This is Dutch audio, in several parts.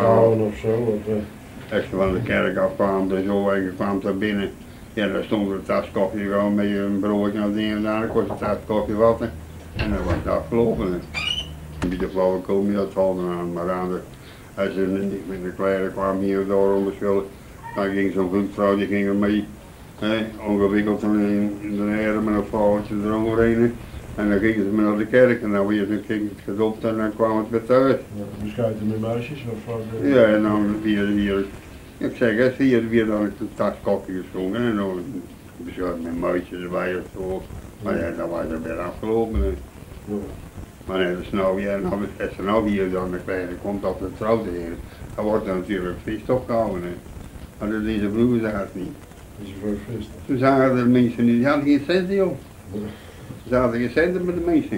vrouwen of zo? Als je van de kerk afkwam en zo, en je kwam daar binnen, ja, daar stond er een tas koffie gewoon met een broodje en ding en daar kost een tas koffie water. En dan was het afgelopen. Een beetje flauwekul, niet dat valt aan, maar als ze niet met de kleren kwam hier of daar onderschulden, dan ging zo'n vroedvrouw, die ging er mee, ongewikkeld in de heren met een vrouwtje eroverheen. En dan gingen ze me naar de kerk en dan weer ging het gedopt en dan kwam het weer thuis. Ja, beschuiten met muisjes of wat? Ja, en dan weer, ik zeg, weer dan een tas koffie geschonken en dan beschuit met muisjes erbij of zo. Maar ja, dan was het weer afgelopen. Ja. Maar nee, dat is nou weer, als er nou hier dan de kleine komt op de trouw te heen, dan wordt er natuurlijk feest opgehouden. Maar dat is de vroeger zagen niet. Dat is voor feest. Toen zagen de mensen niet, die hadden geen centen joh. Ja. Ze hadden geen centen met de mensen.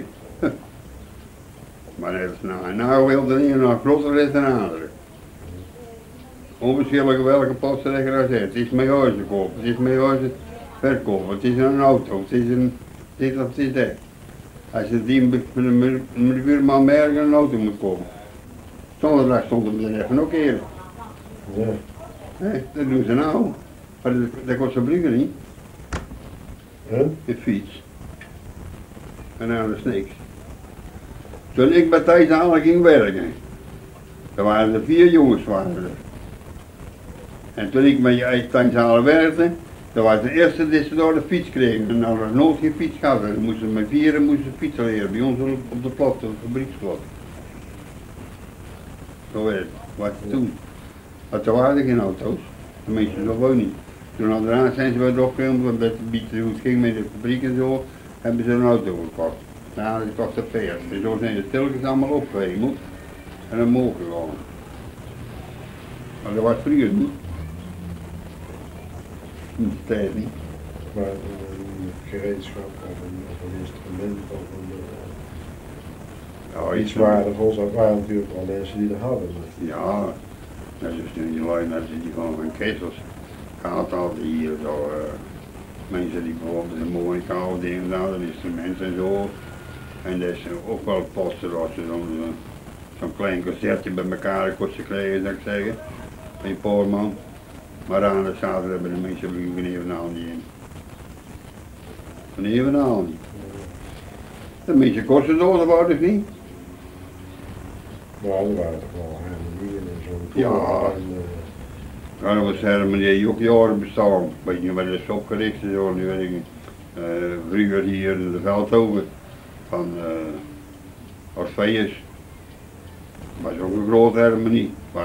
Maar net als nou wilde de een nog groter is dan de andere. Onverschillig welke postrechter hij zegt. Het is mijn huis te kopen, het is mijn huis te verkopen, het is een auto, het is een dit of het is dat. Als je die met de buurman meer een auto moet kopen. Zondag stond hem er even ook eerder. Ja. Dat doen ze nou. Maar dat kost een brugger niet. En? De fiets. En nou is niks. Toen ik bij Thijshalen ging werken, dan waren er 4 jongens waren er. En toen ik bij Thijshalen werkte, dan was de eerste die ze door de fiets kregen. En dan was nooit geen fiets gehad. Dan moesten met 4 fietsen leren, bij ons op de plot, op de fabrieksplot. Zo werd het, wat toen. Maar toen waren er geen auto's, tenminste nog wel niet. Toen daarna zijn ze weer opgekomen, met hoe het ging met de fabriek en zo, hebben ze een auto gekocht. Nou, dat kostte 40. En zo zijn de stilletjes allemaal opgehemeld en dan mogen gewoon. Maar dat was vroeger niet. In de tijd niet. Maar een gereedschap of een instrument of iets waardevols, dat waren natuurlijk wel mensen die dat hadden. Ja, dat is nu die lui, dat die gewoon van kezels. Gaat al die zo, mensen die bijvoorbeeld een mooie koude dingen hadden, instrumenten en zo. En dat is ook wel posten als je zo'n klein concertje bij elkaar kost kregen, zou ik zeggen. Een paar man. Maar aan de zaterdag hebben de mensen van Evenaal niet in. Van Evenaal niet. De mensen kosten door, dat wou dus niet. Maar er waren toch wel harmonieën en zo. Ja. Ja, dat was die ook jaren bestaan. Weet je waar dat is opgericht en zo, nu weet ik niet. Vroeger hier in de Veldhoven van Orpheus. Was ook een grote harmonie.